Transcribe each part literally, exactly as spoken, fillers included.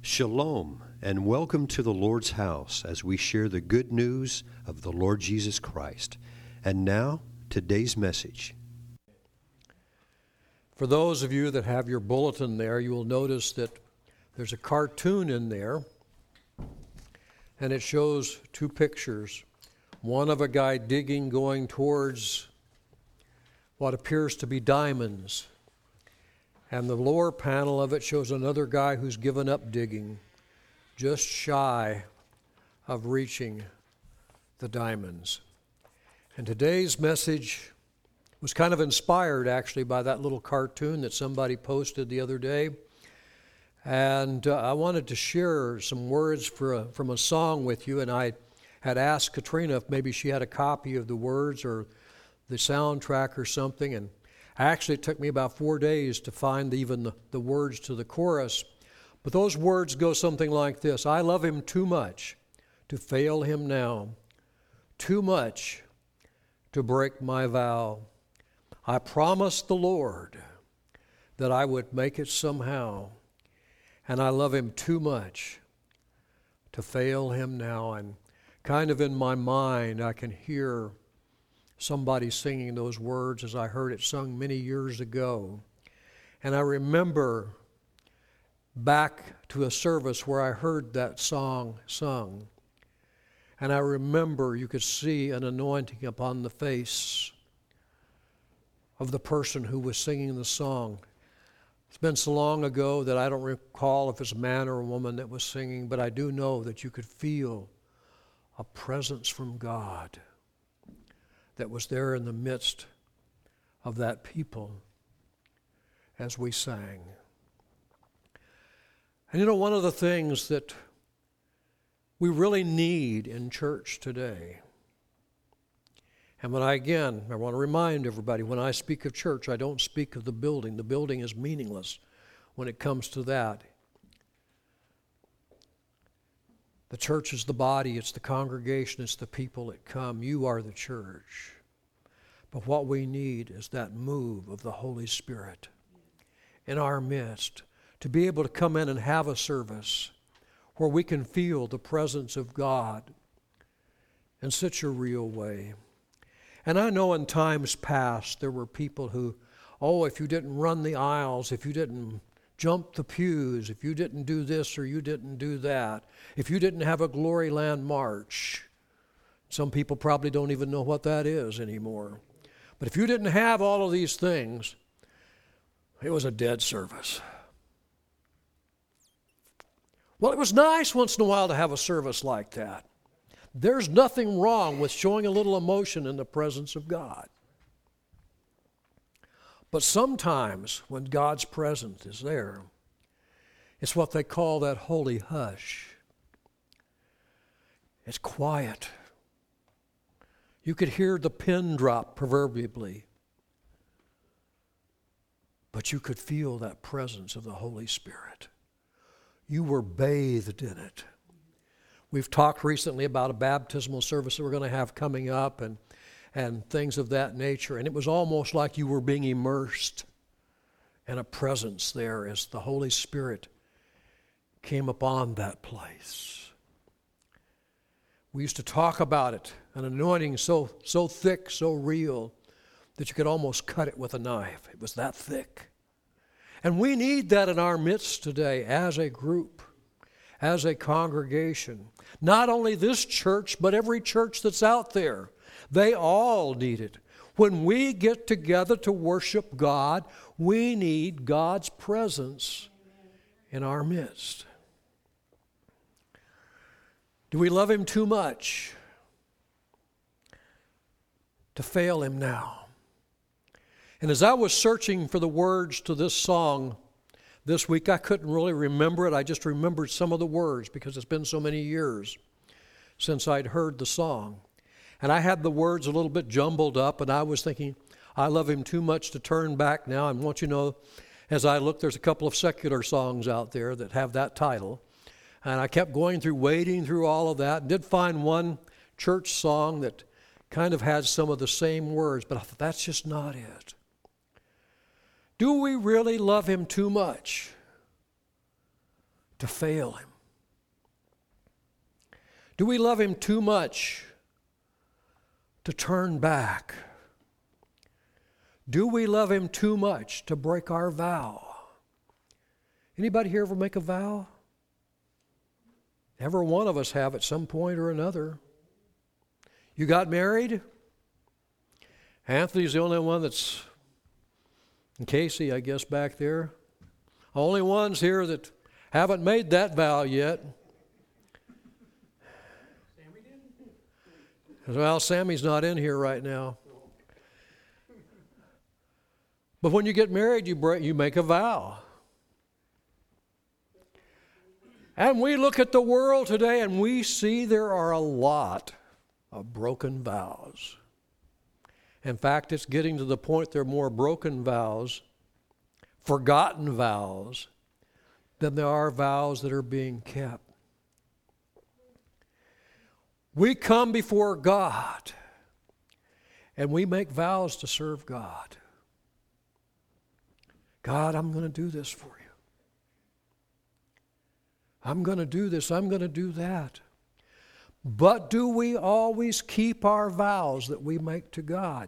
Shalom, and welcome to the Lord's house as we share the good news of the Lord Jesus Christ. And now, today's message. For those of you that have your bulletin there, you will notice that there's a cartoon in there, and it shows two pictures. One of a guy digging going towards what appears to be diamonds. And the lower panel of it shows another guy who's given up digging, just shy of reaching the diamonds. And today's message was kind of inspired, actually, by that little cartoon that somebody posted the other day. And uh, I wanted to share some words for a, from a song with you, and I had asked Katrina if maybe she had a copy of the words or the soundtrack or something, and actually, it took me about four days to find even the, the words to the chorus. But those words go something like this: I love him too much to fail him now, too much to break my vow. I promised the Lord that I would make it somehow, and I love him too much to fail him now. And kind of in my mind, I can hear somebody singing those words as I heard it sung many years ago. And I remember back to a service where I heard that song sung. And I remember you could see an anointing upon the face of the person who was singing the song. It's been so long ago that I don't recall if it's a man or a woman that was singing, but I do know that you could feel a presence from God that was there in the midst of that people as we sang. And you know, one of the things that we really need in church today, and when I, again, I want to remind everybody, when I speak of church, I don't speak of the building. The building is meaningless when it comes to that. The church is the body, it's the congregation, it's the people that come. You are the church. But what we need is that move of the Holy Spirit in our midst to be able to come in and have a service where we can feel the presence of God in such a real way. And I know in times past there were people who, oh, if you didn't run the aisles, if you didn't jump the pews, if you didn't do this or you didn't do that, if you didn't have a Glory Land march. Some people probably don't even know what that is anymore. But if you didn't have all of these things, it was a dead service. Well, it was nice once in a while to have a service like that. There's nothing wrong with showing a little emotion in the presence of God. But sometimes when God's presence is there, it's what they call that holy hush. It's quiet. You could hear the pin drop proverbially, but you could feel that presence of the Holy Spirit. You were bathed in it. We've talked recently about a baptismal service that we're going to have coming up, and and things of that nature. And it was almost like you were being immersed in a presence there as the Holy Spirit came upon that place. We used to talk about it, an anointing so, so thick, so real, that you could almost cut it with a knife. It was that thick. And we need that in our midst today as a group, as a congregation. Not only this church, but every church that's out there. They all need it. When we get together to worship God, we need God's presence in our midst. Do we love him too much to fail him now? And as I was searching for the words to this song this week, I couldn't really remember it. I just remembered some of the words because it's been so many years since I'd heard the song. And I had the words a little bit jumbled up, and I was thinking, I love him too much to turn back now. And want you to know, as I look, there's a couple of secular songs out there that have that title. And I kept going through, wading through all of that, and did find one church song that kind of had some of the same words, but I thought, that's just not it. Do we really love him too much to fail Him? Do we love Him too much to turn back? Do we love Him too much to break our vow? Anybody here ever make a vow? Every one of us have at some point or another. You got married? Anthony's the only one that's, and Casey, I guess, back there. Only ones here that haven't made that vow yet. Sammy did? Well, Sammy's not in here right now. But when you get married, you break, you make a vow. And we look at the world today and we see there are a lot of broken vows. In fact, it's getting to the point there are more broken vows, forgotten vows, than there are vows that are being kept. We come before God and we make vows to serve God. God, I'm going to do this for you. I'm going to do this, I'm going to do that. But do we always keep our vows that we make to God?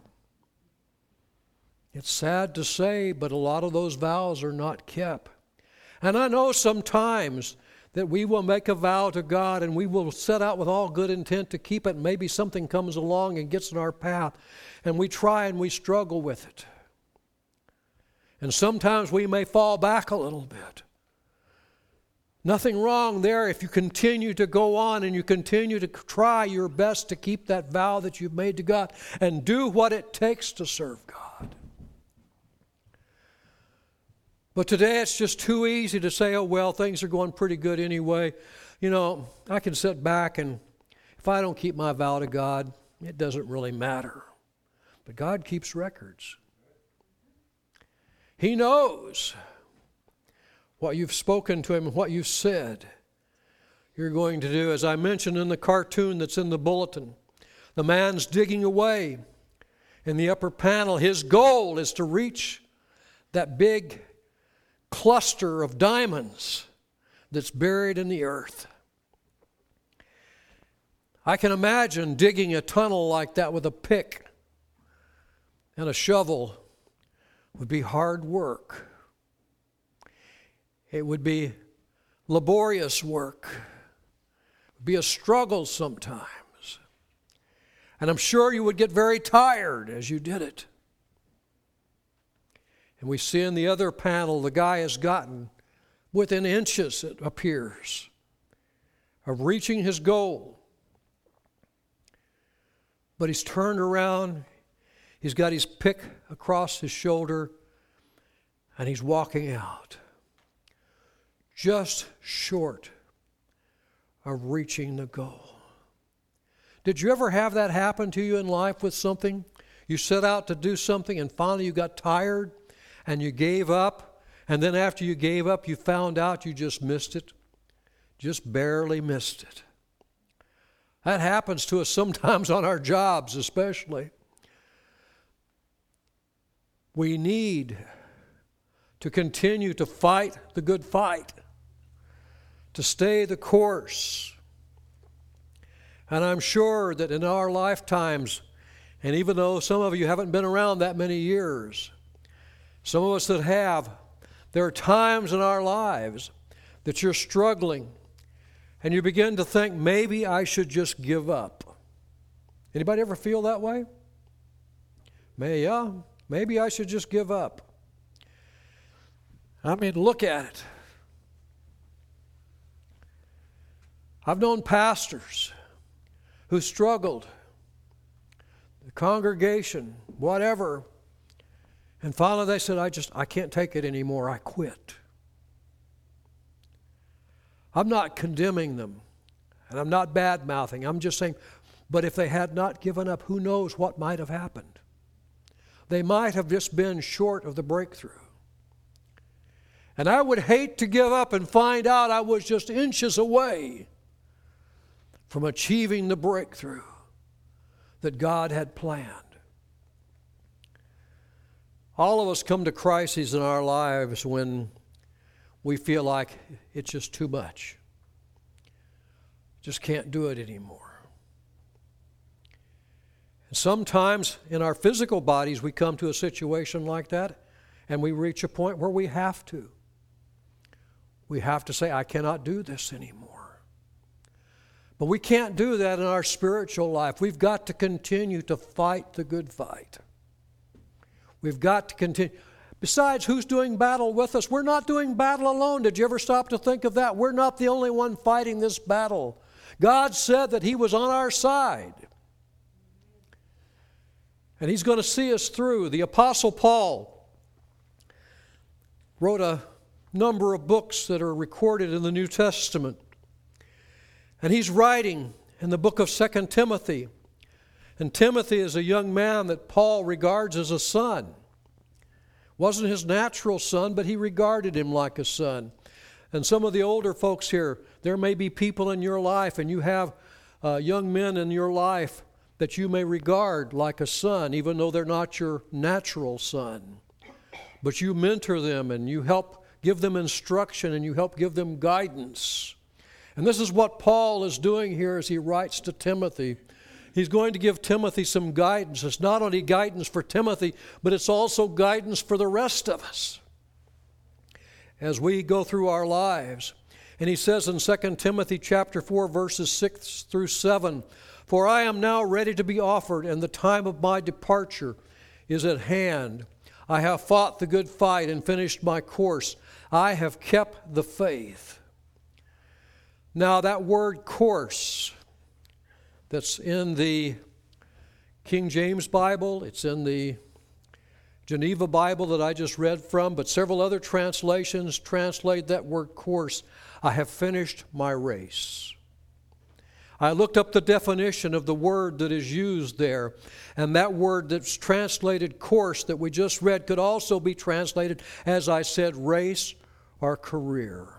It's sad to say, but a lot of those vows are not kept. And I know sometimes that we will make a vow to God and we will set out with all good intent to keep it. Maybe something comes along and gets in our path and we try and we struggle with it. And sometimes we may fall back a little bit. Nothing wrong there if you continue to go on and you continue to try your best to keep that vow that you've made to God and do what it takes to serve God. But today it's just too easy to say, oh, well, things are going pretty good anyway. You know, I can sit back and if I don't keep my vow to God, it doesn't really matter. But God keeps records. He knows what you've spoken to Him and what you've said you're going to do. As I mentioned in the cartoon that's in the bulletin, the man's digging away in the upper panel. His goal is to reach that big cluster of diamonds that's buried in the earth. I can imagine digging a tunnel like that with a pick and a shovel would be hard work. It would be laborious work. It would be a struggle sometimes. And I'm sure you would get very tired as you did it. And we see in the other panel, the guy has gotten within inches, it appears, of reaching his goal. But he's turned around, he's got his pick across his shoulder, and he's walking out. Just short of reaching the goal. Did you ever have that happen to you in life with something? You set out to do something and finally you got tired and you gave up, and then after you gave up you found out you just missed it, just barely missed it. That happens to us sometimes on our jobs especially. We need to continue to fight the good fight, to stay the course. And I'm sure that in our lifetimes, and even though some of you haven't been around that many years, some of us that have, there are times in our lives that you're struggling and you begin to think, maybe I should just give up. Anybody ever feel that way? May, yeah, maybe I should just give up. I mean, look at it. I've known pastors who struggled, the congregation, whatever, and finally they said, I just, I can't take it anymore, I quit. I'm not condemning them, and I'm not bad-mouthing. I'm just saying, but if they had not given up, who knows what might have happened? They might have just been short of the breakthrough. And I would hate to give up and find out I was just inches away from achieving the breakthrough that God had planned. All of us come to crises in our lives when we feel like it's just too much. Just can't do it anymore. And sometimes in our physical bodies we come to a situation like that and we reach a point where we have to. We have to say, I cannot do this anymore. But we can't do that in our spiritual life. We've got to continue to fight the good fight. We've got to continue. Besides, who's doing battle with us? We're not doing battle alone. Did you ever stop to think of that? We're not the only one fighting this battle. God said that He was on our side. And He's going to see us through. The Apostle Paul wrote a number of books that are recorded in the New Testament. And he's writing in the book of Second Timothy. And Timothy is a young man that Paul regards as a son. Wasn't his natural son, but he regarded him like a son. And some of the older folks here, there may be people in your life, and you have uh, young men in your life that you may regard like a son, even though they're not your natural son. But you mentor them, and you help give them instruction, and you help give them guidance. And this is what Paul is doing here as he writes to Timothy. He's going to give Timothy some guidance. It's not only guidance for Timothy, but it's also guidance for the rest of us as we go through our lives. And he says in Second Timothy chapter four, verses six through seven, "For I am now ready to be offered, and the time of my departure is at hand. I have fought the good fight and finished my course. I have kept the faith." Now that word course that's in the King James Bible, it's in the Geneva Bible that I just read from, but several other translations translate that word course, I have finished my race. I looked up the definition of the word that is used there, and that word that's translated course that we just read could also be translated, as I said, race or career.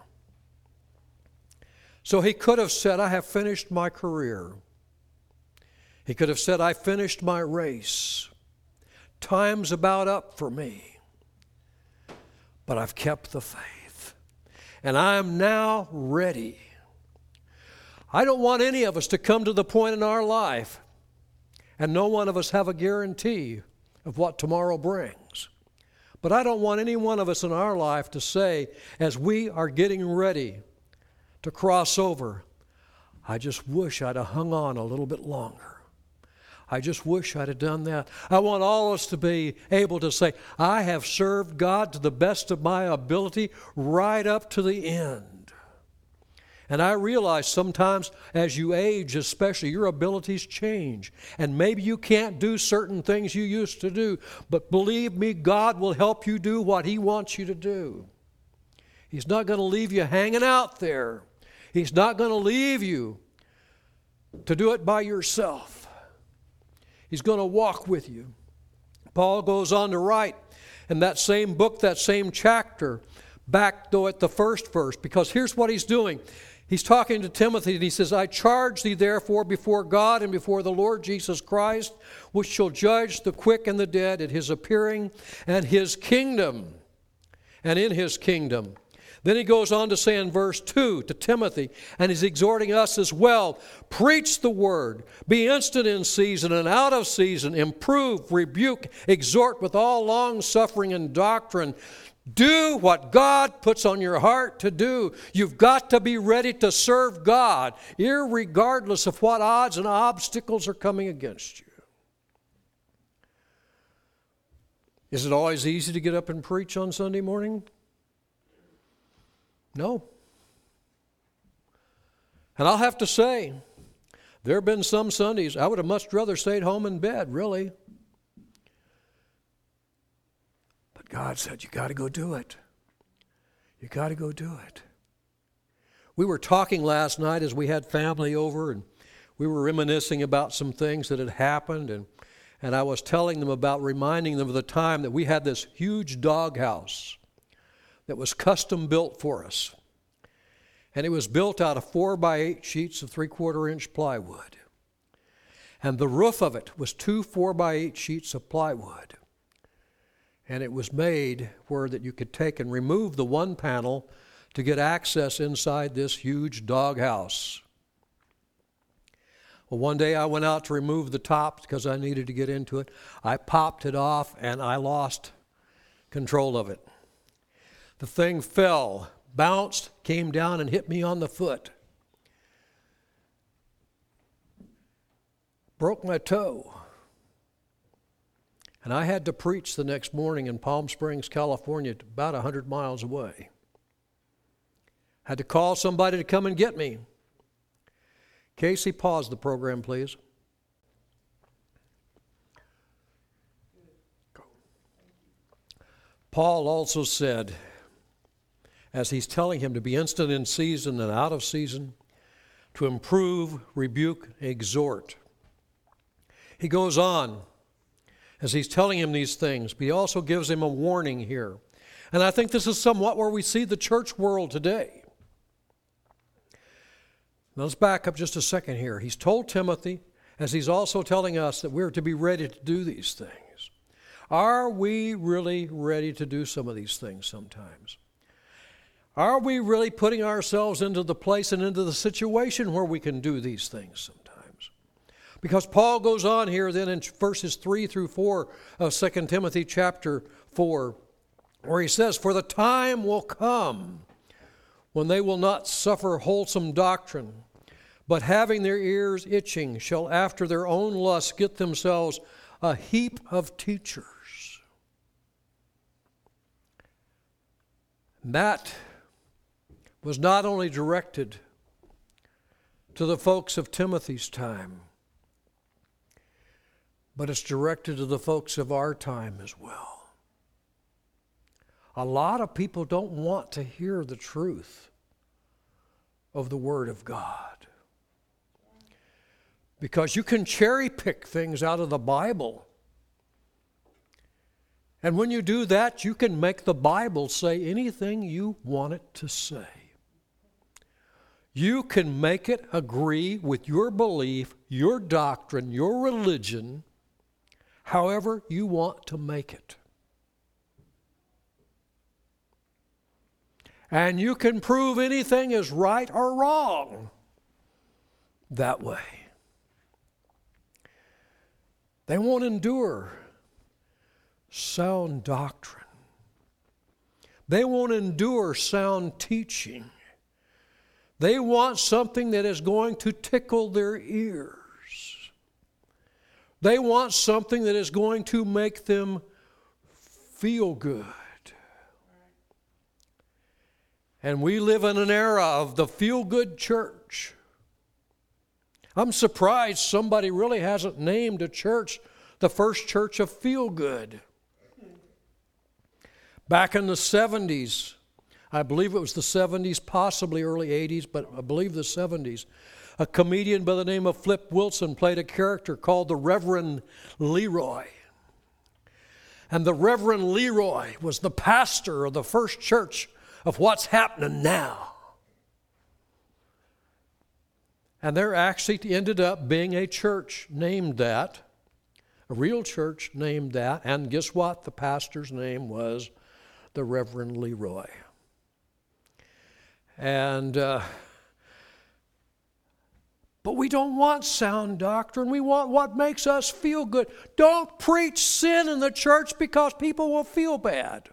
So he could have said, I have finished my career. He could have said, I finished my race. Time's about up for me. But I've kept the faith. And I am now ready. I don't want any of us to come to the point in our life and no one of us have a guarantee of what tomorrow brings. But I don't want any one of us in our life to say, as we are getting ready to cross over, I just wish I'd have hung on a little bit longer. I just wish I'd have done that. I want all of us to be able to say, I have served God to the best of my ability right up to the end. And I realize sometimes as you age especially, your abilities change. And maybe you can't do certain things you used to do. But believe me, God will help you do what He wants you to do. He's not going to leave you hanging out there. He's not going to leave you to do it by yourself. He's going to walk with you. Paul goes on to write in that same book, that same chapter, back though at the first verse, because here's what he's doing. He's talking to Timothy and he says, I charge thee therefore before God and before the Lord Jesus Christ, which shall judge the quick and the dead at His appearing and His kingdom, and in His kingdom. Then he goes on to say in verse two to Timothy, and he's exhorting us as well, preach the word, be instant in season and out of season, improve, rebuke, exhort with all long suffering and doctrine. Do what God puts on your heart to do. You've got to be ready to serve God, irregardless of what odds and obstacles are coming against you. Is it always easy to get up and preach on Sunday morning? No. And I'll have to say, there have been some Sundays I would have much rather stayed home in bed, really. But God said, you got to go do it. You got to go do it. We were talking last night as we had family over, and we were reminiscing about some things that had happened, and, and I was telling them about, reminding them of the time that we had this huge doghouse that was custom built for us. And it was built out of four by eight sheets of three-quarter inch plywood. And the roof of it was two four by eight sheets of plywood. And it was made where that you could take and remove the one panel, to get access inside this huge doghouse. Well, one day I went out to remove the top because I needed to get into it. I popped it off and I lost control of it. The thing fell, bounced, came down and hit me on the foot. Broke my toe. And I had to preach the next morning in Palm Springs, California, about one hundred miles away. Had to call somebody to come and get me. Casey, pause the program, please. Paul also said, as he's telling him to be instant in season and out of season, to improve, rebuke, exhort. He goes on as he's telling him these things, but he also gives him a warning here. And I think this is somewhat where we see the church world today. Now let's back up just a second here. He's told Timothy, as he's also telling us, that we're to be ready to do these things. Are we really ready to do some of these things sometimes? Are we really putting ourselves into the place and into the situation where we can do these things sometimes? Because Paul goes on here then in verses three through four of Second Timothy chapter four, where he says, "For the time will come when they will not suffer wholesome doctrine, but having their ears itching shall after their own lusts get themselves a heap of teachers." That was not only directed to the folks of Timothy's time, but it's directed to the folks of our time as well. A lot of people don't want to hear the truth of the Word of God, because you can cherry pick things out of the Bible. And when you do that, you can make the Bible say anything you want it to say. You can make it agree with your belief, your doctrine, your religion, however you want to make it. And you can prove anything is right or wrong that way. They won't endure sound doctrine. They won't endure sound teaching. They want something that is going to tickle their ears. They want something that is going to make them feel good. And we live in an era of the feel-good church. I'm surprised somebody really hasn't named a church the First Church of Feel-Good. Back in the seventies, I believe it was the seventies, possibly early eighties, but I believe the seventies, a comedian by the name of Flip Wilson played a character called the Reverend Leroy. And the Reverend Leroy was the pastor of the First Church of what's happening now. And there actually ended up being a church named that, a real church named that, and guess what? The pastor's name was the Reverend Leroy. And, uh, but we don't want sound doctrine. We want what makes us feel good. Don't preach sin in the church because people will feel bad.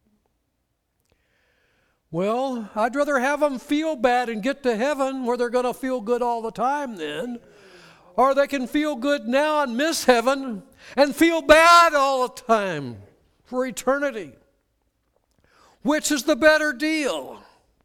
Well, I'd rather have them feel bad and get to heaven where they're going to feel good all the time then. Or they can feel good now and miss heaven and feel bad all the time for eternity. Which is the better deal?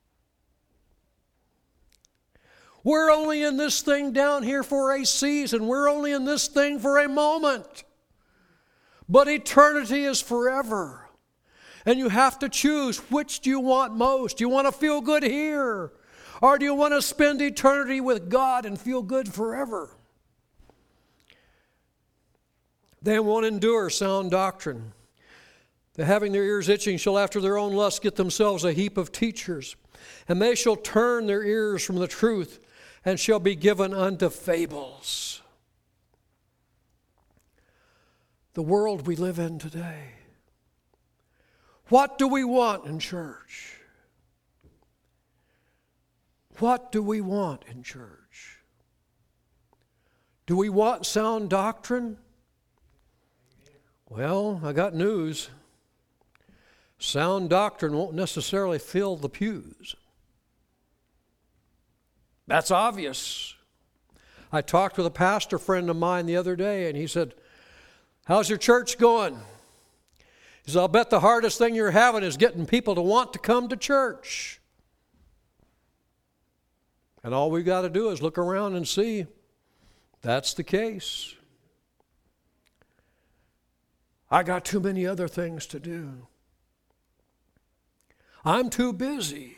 We're only in this thing down here for a season. We're only in this thing for a moment. But eternity is forever. And you have to choose, which do you want most? Do you want to feel good here? Or do you want to spend eternity with God and feel good forever? They won't endure sound doctrine. The having their ears itching shall after their own lust get themselves a heap of teachers. And they shall turn their ears from the truth and shall be given unto fables. The world we live in today. What do we want in church? What do we want in church? Do we want sound doctrine? Well, I got news. Sound doctrine won't necessarily fill the pews. That's obvious. I talked with a pastor friend of mine the other day, and he said, "How's your church going?" He said, "I'll bet the hardest thing you're having is getting people to want to come to church." And all we've got to do is look around and see that's the case. I got too many other things to do. I'm too busy.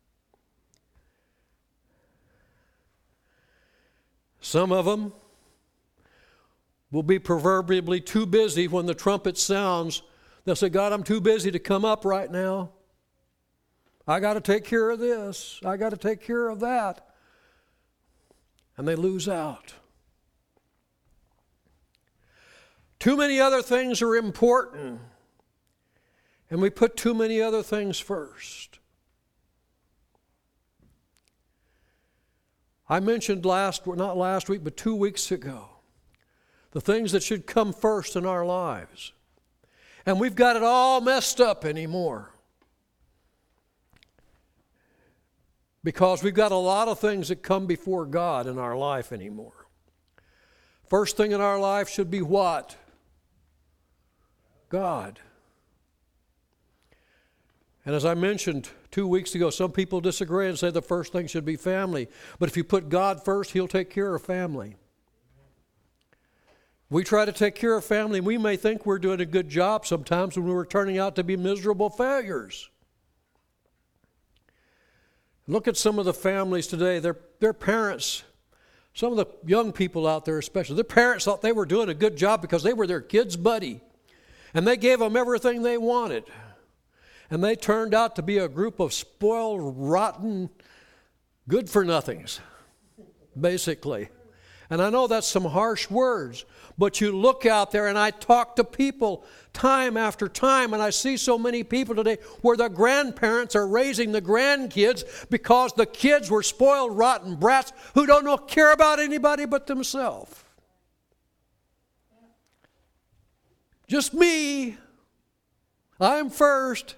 Some of them will be proverbially too busy when the trumpet sounds. They'll say, "God, I'm too busy to come up right now. I got to take care of this. I got to take care of that." And they lose out. Too many other things are important, and we put too many other things first. I mentioned last, not last week, but two weeks ago, the things that should come first in our lives. And we've got it all messed up anymore. Because we've got a lot of things that come before God in our life anymore. First thing in our life should be what? God. And as I mentioned two weeks ago, some people disagree and say the first thing should be family. But if you put God first, He'll take care of family. We try to take care of family, and we may think we're doing a good job sometimes when we're turning out to be miserable failures. Look at some of the families today. Their, their parents, some of the young people out there especially, their parents thought they were doing a good job because they were their kid's buddy. And they gave them everything they wanted. And they turned out to be a group of spoiled, rotten, good-for-nothings, basically. And I know that's some harsh words, but you look out there, and I talk to people time after time, and I see so many people today where the grandparents are raising the grandkids because the kids were spoiled, rotten brats who don't know, care about anybody but themselves. Just me. I'm first.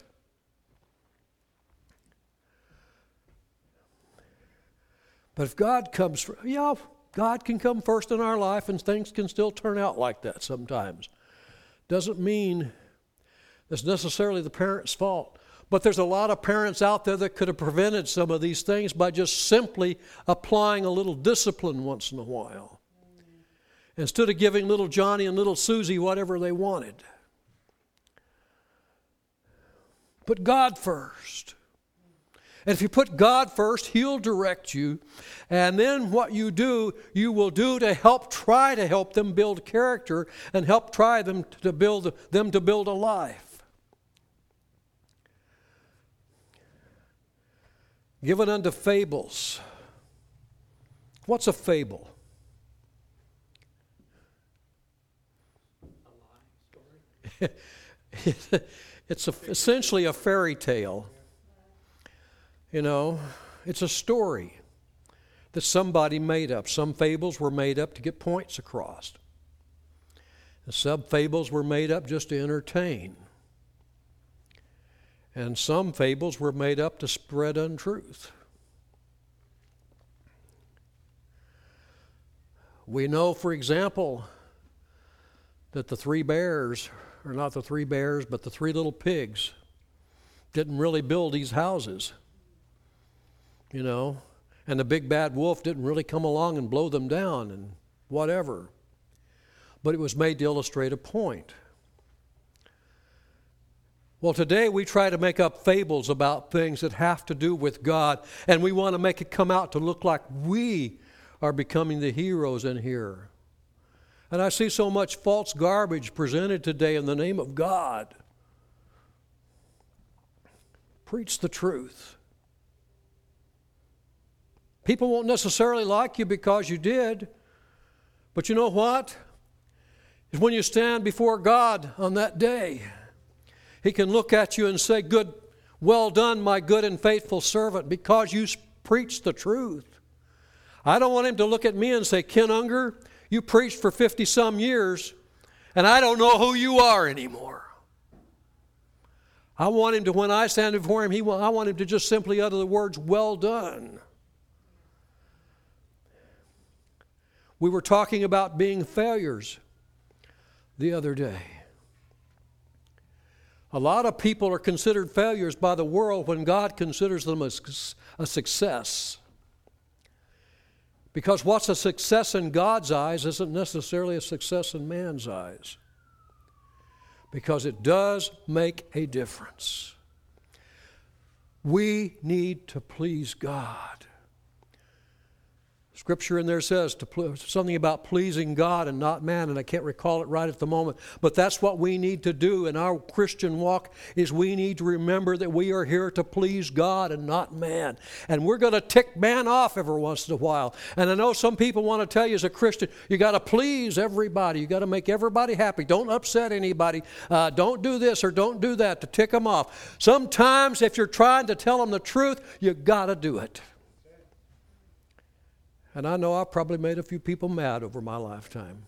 But if God comes first, yeah, God can come first in our life, and things can still turn out like that sometimes. Doesn't mean it's necessarily the parent's fault. But there's a lot of parents out there that could have prevented some of these things by just simply applying a little discipline once in a while. Instead of giving little Johnny and little Susie whatever they wanted. Put God first. And if you put God first, He'll direct you. And then what you do, you will do to help, try to help them build character and help try them to build them to build a life. Given unto fables. What's a fable? A lie story. It's a, essentially a fairy tale. You know, it's a story that somebody made up. Some fables were made up to get points across. And some fables were made up just to entertain. And some fables were made up to spread untruth. We know, for example, that the three bears, or not the three bears, but the three little pigs, didn't really build these houses. You know, and the big bad wolf didn't really come along and blow them down and whatever. But it was made to illustrate a point. Well, today we try to make up fables about things that have to do with God, and we want to make it come out to look like we are becoming the heroes in here. And I see so much false garbage presented today in the name of God. Preach the truth. People won't necessarily like you because you did. But you know what? Is when you stand before God on that day, He can look at you and say, "Good, well done, my good and faithful servant, because you preach the truth. I don't want him to look at me and say, Ken Unger, you preached for fifty-some years, and I don't know who you are anymore. I want him to, when I stand before him, he, I want him to just simply utter the words, well done. We were talking about being failures the other day. A lot of people are considered failures by the world when God considers them a, a success. Because what's a success in God's eyes isn't necessarily a success in man's eyes. Because it does make a difference. We need to please God. Scripture in there says to ple- something about pleasing God and not man, and I can't recall it right at the moment, but that's what we need to do in our Christian walk, is we need to remember that we are here to please God and not man. And we're going to tick man off every once in a while. And I know some people want to tell you as a Christian, you got to please everybody. You got to make everybody happy. Don't upset anybody. Uh, don't do this or don't do that to tick them off. Sometimes if you're trying to tell them the truth, you got to do it. And I know I've probably made a few people mad over my lifetime.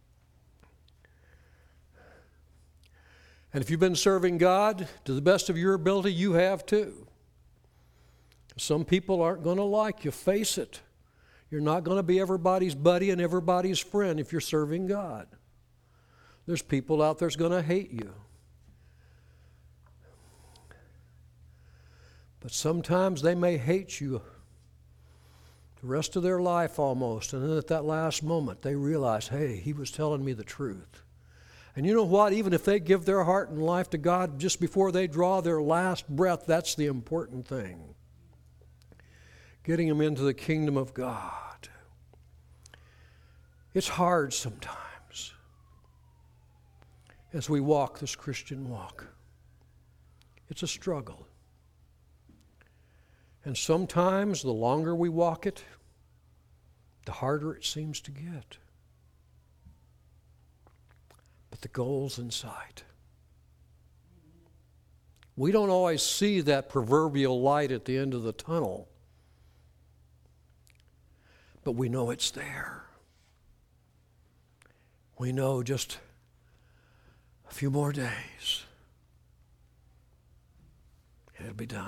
And if you've been serving God to the best of your ability, you have too. Some people aren't going to like you. Face it. You're not going to be everybody's buddy and everybody's friend if you're serving God. There's people out there that's going to hate you. But sometimes they may hate you the rest of their life almost, and then at that last moment they realize, hey, he was telling me the truth. And you know what? Even if they give their heart and life to God just before they draw their last breath, that's the important thing. Getting them into the kingdom of God. It's hard sometimes as we walk this Christian walk. It's a struggle. And sometimes the longer we walk it, the harder it seems to get. But the goal's in sight. We don't always see that proverbial light at the end of the tunnel, but we know it's there. We know just a few more days, and it'll be done.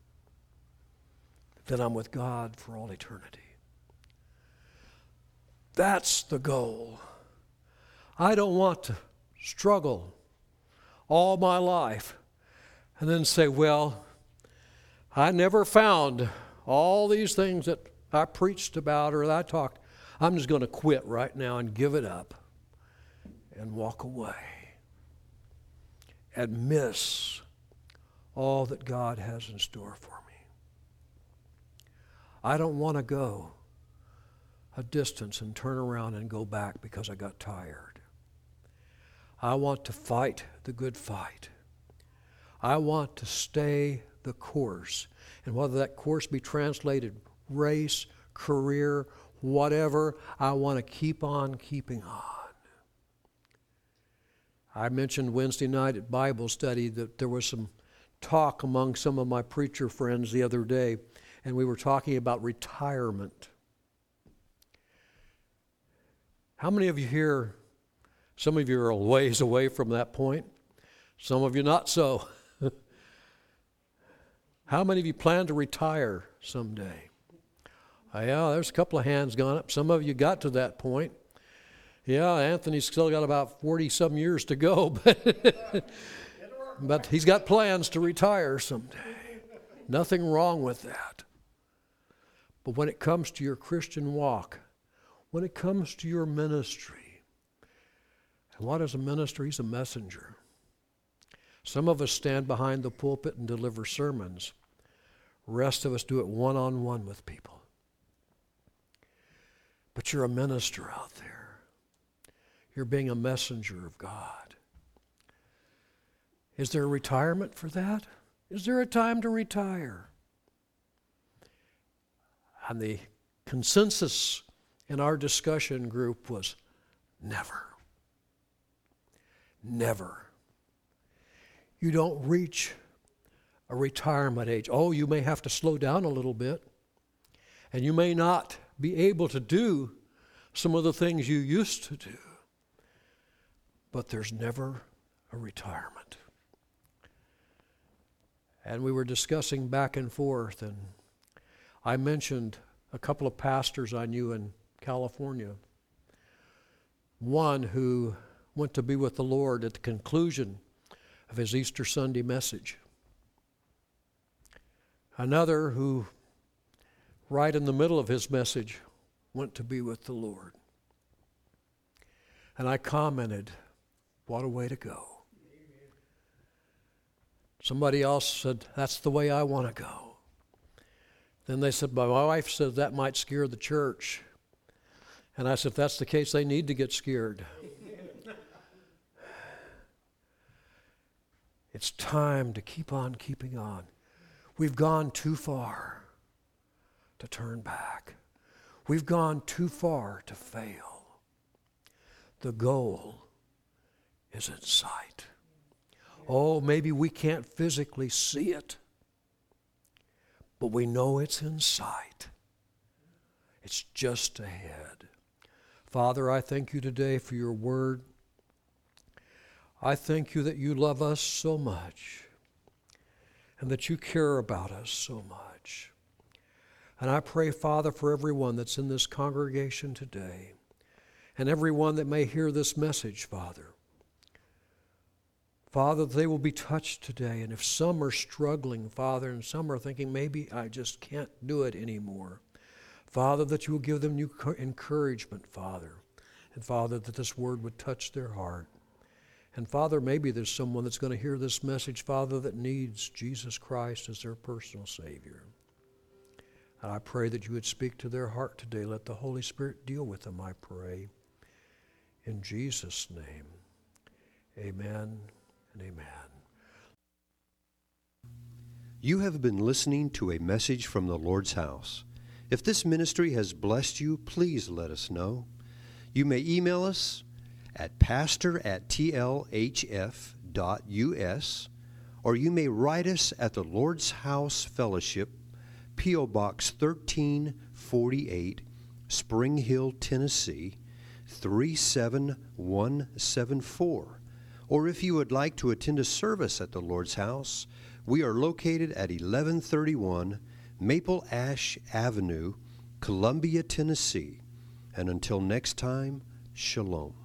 Then I'm with God for all eternity. That's the goal. I don't want to struggle all my life and then say, well, I never found all these things that I preached about or that I talked. I'm just going to quit right now and give it up and walk away and miss all that God has in store for me. I don't want to go a distance and turn around and go back because I got tired. I want to fight the good fight. I want to stay the course. And whether that course be translated race, career, whatever, I want to keep on keeping on. I mentioned Wednesday night at Bible study that there was some talk among some of my preacher friends the other day, and we were talking about retirement. How many of you here, some of you are a ways away from that point, some of you not so. How many of you plan to retire someday? Uh, yeah, there's a couple of hands gone up. Some of you got to that point. Yeah, Anthony's still got about forty-some years to go, but, but he's got plans to retire someday. Nothing wrong with that. But when it comes to your Christian walk, when it comes to your ministry, and what is a minister? He's a messenger. Some of us stand behind the pulpit and deliver sermons. The rest of us do it one-on-one with people. But you're a minister out there. You're being a messenger of God. Is there a retirement for that? Is there a time to retire? And the consensus in our discussion group was never. Never. You don't reach a retirement age. Oh, you may have to slow down a little bit. And you may not be able to do some of the things you used to do, but there's never a retirement. And we were discussing back and forth, and I mentioned a couple of pastors I knew in California. One who went to be with the Lord at the conclusion of his Easter Sunday message. Another who, right in the middle of his message, went to be with the Lord. And I commented, what a way to go. Somebody else said, that's the way I want to go. Then they said, my wife said that might scare the church. And I said, if that's the case, they need to get scared. It's time to keep on keeping on. We've gone too far to turn back. We've gone too far to fail. The goal is in sight. Oh, maybe we can't physically see it, but we know it's in sight. It's just ahead. Father, I thank you today for your word. I thank you that you love us so much and that you care about us so much. And I pray, Father, for everyone that's in this congregation today and everyone that may hear this message, Father. Father, they will be touched today. And if some are struggling, Father, and some are thinking, maybe I just can't do it anymore, Father, that you will give them new encouragement, Father. And Father, that this word would touch their heart. And Father, maybe there's someone that's going to hear this message, Father, that needs Jesus Christ as their personal Savior. And I pray that you would speak to their heart today. Let the Holy Spirit deal with them, I pray. In Jesus' name, amen and amen. You have been listening to a message from the Lord's house. If this ministry has blessed you, please let us know. You may email us at pastor at t l h f dot u s, or you may write us at the Lord's House Fellowship, P O Box thirteen forty-eight, Spring Hill, Tennessee, three seven one seven four. Or if you would like to attend a service at the Lord's House, we are located at eleven thirty-one Maple Ash Avenue, Columbia, Tennessee. And until next time, shalom.